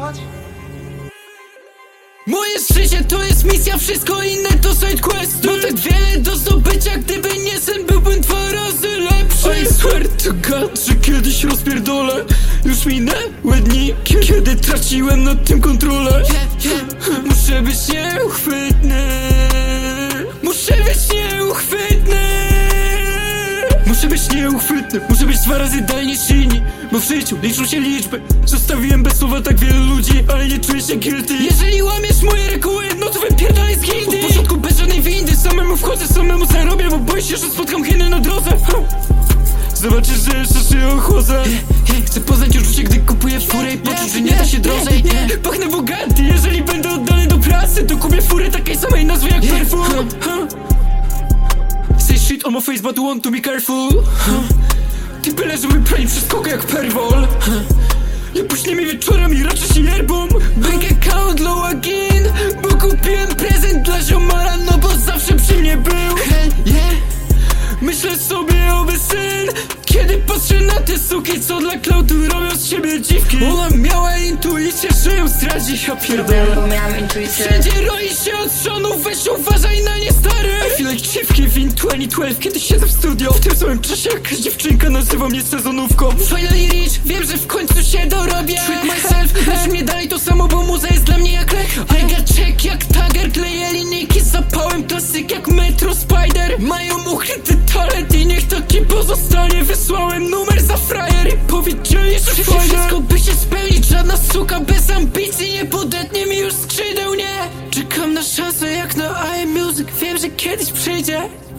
Moje życie to jest misja, wszystko inne to sidequesty. Mam tak wiele do zdobycia, gdyby nie sen, byłbym 2 razy lepszy. I swear to God, że kiedyś rozpierdolę. Już minęły dni, kiedy traciłem nad tym kontrolę. Muszę być nieuchwytny. Muszę być nieuchwytny. Muszę być nieuchwytny, muszę być 2 razy dalej niż inni. Bo w życiu liczą się liczby. Zostawiłem bez słowa tak wielu ludzi, ale nie czuję się guilty. Jeżeli łamiesz moje reguły, no to wypierdalaj z gildy. Od początku bez żadnej windy, samemu wchodzę, samemu zarobię. Bo boję się, że spotkam Chiny na drodze. Zobaczysz, że jeszcze się ochłodzę. Chcę poznać uczucie, gdy kupuję furę i poczuć, że nie da się drożej. Pachnę Bugatti, jeżeli będę oddany do pracy, to kupię furę takiej samej nazwy jak perfum. Say shit on my face, but want to be careful. Ty byle, żeby brali przez kokę jak perwol. Nie puśnie mi wieczorami, raczej się yerbą. Bank account low again, bo kupiłem prezent dla ziomara, no bo zawsze przy mnie był. Myślę sobie oby syn, kiedy patrzę na te suki, co dla klautu robią z siebie dziwki. Ona miała intuicję, że ją zdradzi, ja pierdolę. Wszędzie roi się od szonów, weź uważaj na nie, stary. I feel like Chief Keef in 2012, kiedy siedzę w studio. W tym samym czasie jakaś dziewczynka nazywa mnie sezonówką. Finally rich, wiem, że w końcu się dorobię. Treat myself, lecz mnie dalej to samo, bo muza jest dla mnie jak lek. I got check jak Tiger, kleję linijki z zapałem, klasyk jak Metro Spider. Mają ukryty talent i niech taki pozostanie. Wysłałem numer za frajer i powiedzieli, że fajne. Wszystko by się spełnić, żadna suka bez ambicji nie podetnie mi już skrzydeł, nie. Czekam na szansę jak na iMusic, wiem, że kiedyś przyjdzie.